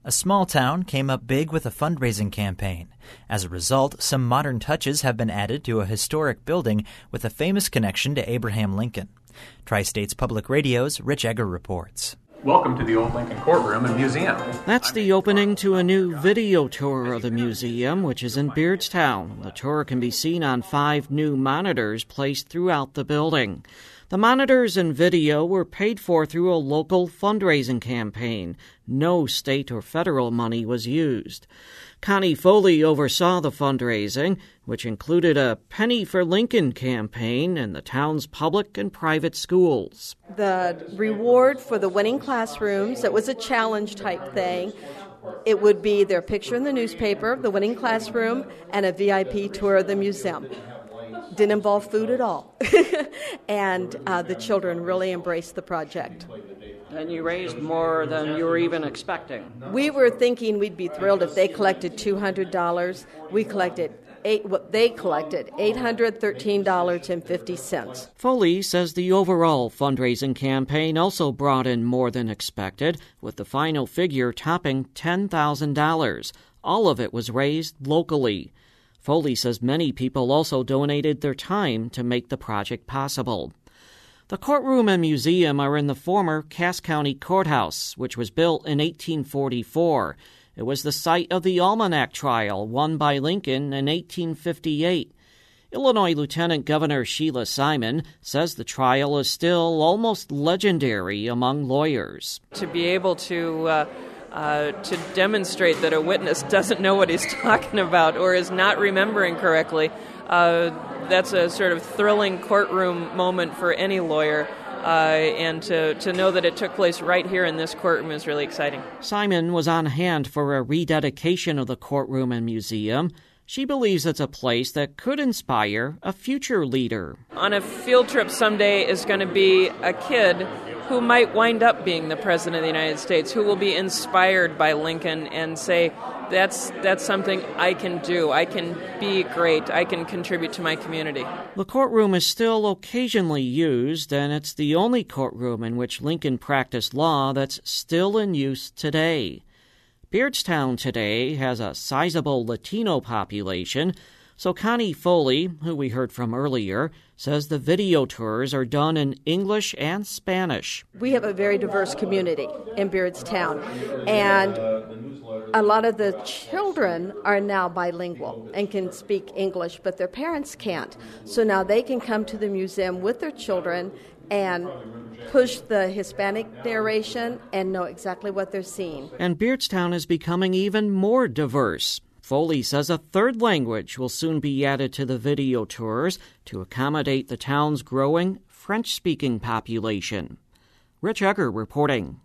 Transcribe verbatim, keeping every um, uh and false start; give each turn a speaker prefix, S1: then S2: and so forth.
S1: A small town came up big with a fundraising campaign. As a result, some modern touches have been added to a historic building with a famous connection to Abraham Lincoln. Tri-States Public Radio's Rich Egger reports.
S2: Welcome to the Old Lincoln Courtroom and Museum.
S3: That's the opening to a new video tour of the museum, which is in Beardstown. The tour can be seen on five new monitors placed throughout the building. The monitors and video were paid for through a local fundraising campaign. No state or federal money was used. Connie Foley oversaw the fundraising, which included a Penny for Lincoln campaign in the town's public and private schools.
S4: The reward for the winning classrooms, it was a challenge type thing. It would be their picture in the newspaper, the winning classroom, and a V I P tour of the museum. Didn't involve food at all. and uh, the children really embraced the project.
S3: And you raised more than you were even expecting.
S4: We were thinking we'd be thrilled if they collected two hundred dollars. We collected eight. What they collected eight hundred thirteen dollars and fifty cents.
S3: Foley says the overall fundraising campaign also brought in more than expected, with the final figure topping ten thousand dollars. All of it was raised locally. Foley says many people also donated their time to make the project possible. The courtroom and museum are in the former Cass County Courthouse, which was built in eighteen forty-four. It was the site of the Almanac trial won by Lincoln in eighteen fifty-eight. Illinois Lieutenant Governor Sheila Simon says the trial is still almost legendary among lawyers.
S5: To be able to uh, uh, to demonstrate that a witness doesn't know what he's talking about or is not remembering correctly, uh, that's a sort of thrilling courtroom moment for any lawyer. Uh, and to, to know that it took place right here in this courtroom is really exciting.
S3: Simon was on hand for a rededication of the courtroom and museum. She believes it's a place that could inspire a future leader.
S5: On a field trip someday is going to be a kid who might wind up being the President of the United States, who will be inspired by Lincoln and say, that's that's something I can do. I can be great. I can contribute to my community.
S3: The courtroom is still occasionally used, and it's the only courtroom in which Lincoln practiced law that's still in use today. Beardstown today has a sizable Latino population, so Connie Foley, who we heard from earlier, says the video tours are done in English and Spanish.
S4: We have a very diverse community in Beardstown, and a lot of the children are now bilingual and can speak English, but their parents can't. So now they can come to the museum with their children and push the Hispanic narration and know exactly what they're seeing.
S3: And Beardstown is becoming even more diverse. Foley says a third language will soon be added to the video tours to accommodate the town's growing French-speaking population. Rich Egger reporting.